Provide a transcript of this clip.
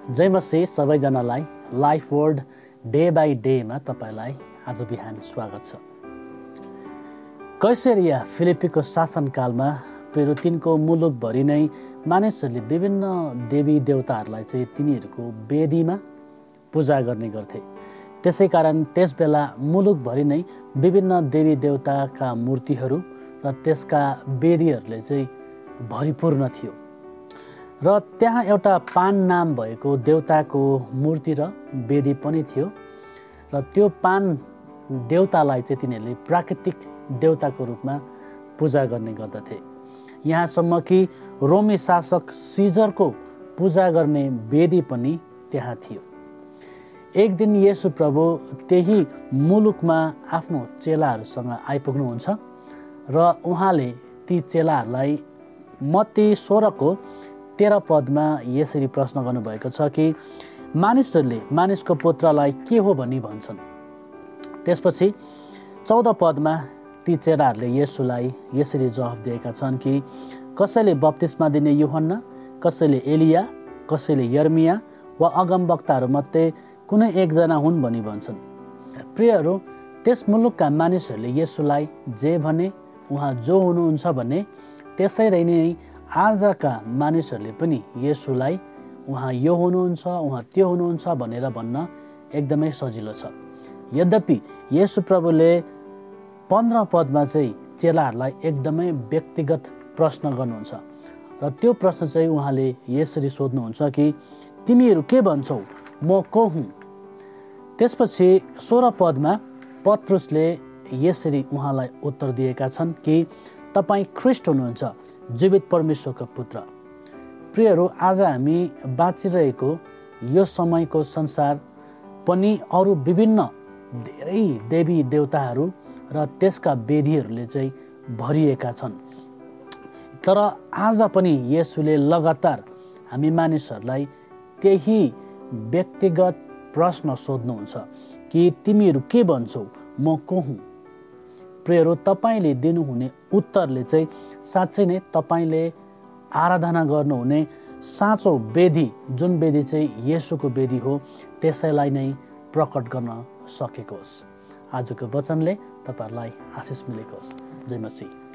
जय मसी सबैजनालाई life word day by डेमा तपाईलाई आज बिहान स्वागत छ। कैसरिया फिलिपीको शासनकालमा प्रिय तिनको मुलुकभरि नै मानिसहरूले विभिन्न देवी देवताहरूलाई चाहिँ तिनीहरूको वेदीमा पूजा गर्ने गर्थे। त्यसैकारण त्यसबेला मुलुकभरि नै विभिन्न देवी देवताका मूर्तिहरू र त्यसका वेदीहरूले चाहिँ भरिपूर्ण थियो र त्यहाँ एउटा पान नाम भएको देवताको मूर्ति र वेदी पनि थियो र त्यो पान देवतालाई चाहिँ तिनीहरूले प्राकृतिक देवताको रूपमा पूजा गर्ने गर्दथे। यहाँसम्म कि रोमी शासक सिजरको पूजा गर्ने वेदी पनि त्यहाँ थियो। एक दिन येशू प्रभु त्यही मुलुकमा आफ्नो चेलाहरूसँग आइपुग्नुहुन्छ र उहाँले ती चेलाहरूलाई मत्ती 16 को 13 पदमा यसरी प्रश्न गर्नुभएको छ कि मानिसहरूले मानिसको पुत्रलाई के हो भनी भन्छन्। त्यसपछि 14 पदमा ती चेलाहरूले येशूलाई यसरी जवाफ दिएका छन् कि कसैले बप्तिस्मा दिने यूहन्ना, कसैले एलिया, कसैले यर्मिया वा अगमवक्ताहरू मध्ये कुनै एकजना हुन् भनी भन्छन्। प्रियहरू, त्यस मुलुकका मानिसहरूले येशूलाई जे भने उहाँ जो हुनुहुन्छ भने त्यसरी नै आजका मानिसहरूले पनि येशूलाई उहाँ यो हुनुहुन्छ, उहाँ त्यो हुनुहुन्छ भनेर भन्न एकदमै सजिलो छ। यद्यपि येशू प्रभुले 15 पदमा चाहिँ चेलाहरूलाई एकदमै व्यक्तिगत प्रश्न गर्नुहुन्छ र त्यो प्रश्न चाहिँ उहाँले यसरी सोध्नुहुन्छ कि तिमीहरू के भन्छौ, म को हुँ। त्यसपछि 16 पदमा पत्रुसले यसरी उहाँलाई उत्तर दिएका छन् कि तपाईँ ख्रिस्ट हुनुहुन्छ, जीवित परमेश्वरको पुत्र। प्रियहरू, आज हामी बाँचिरहेको यो समयको संसार पनि अरू विभिन्न धेरै देवी देवताहरू र त्यसका वेदीहरूले चाहिँ भरिएका छन्। तर आज पनि येशूले लगातार हामी मानिसहरूलाई त्यही व्यक्तिगत प्रश्न सोध्नुहुन्छ कि तिमीहरू के भन्छौ, म को हुँ। प्रियहरू, तपाईँले दिनुहुने उत्तरले चाहिँ साँच्चै नै तपाईँले आराधना गर्नुहुने साँचो वेदी, जुन वेदी चाहिँ येशूको वेदी हो, त्यसैलाई नै प्रकट गर्न सकेको होस्। आजको वचनले तपाईँहरूलाई आशिष मिलेको होस्। जय मसीह।